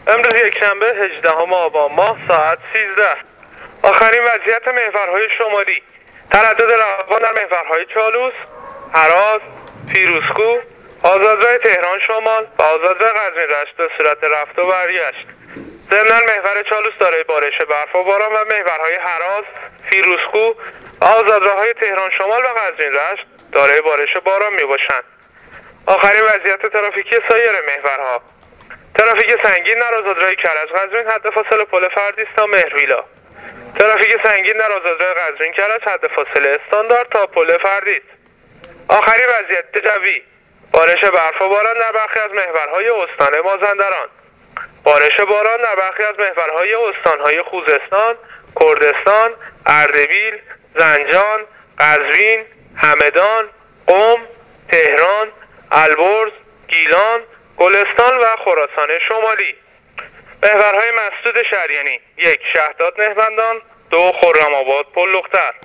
امروز یکشنبه 18 آبان ماه ساعت 13. آخرین وضعیت محورهای شمالی: تردد روان در محورهای چالوس، هراز، فیروزکوه، آزادراه تهران شمال و آزادراه قزوین رشت به صورت رفت و برگشت. ضمناً محور چالوس دارای بارش برف و باران و محورهای هراز، فیروزکوه، آزادراه‌های تهران شمال و قزوین رشت دارای بارش باران میباشند. آخرین وضعیت ترافیکی سایر محورها: ترافیک سنگین در آزادراه کرج قزوین حد فاصله پل فردیس تا مهرویلا. ترافیک سنگین در آزادراه قزوین کرج حد فاصله استاندارد تا پل فردیس. آخرین وضعیت جوی: بارش برف و باران در برخی از محورهای استان مازندران. بارش باران در برخی از محورهای استانهای خوزستان، کردستان، اردبیل، زنجان، قزوین، همدان، قم، تهران، البرز، گیلان، گلستان و خراسان شمالی. محورهای مسدود شریانی: 1. شهداد نهبندان، 2. خرم‌آباد پل لختر.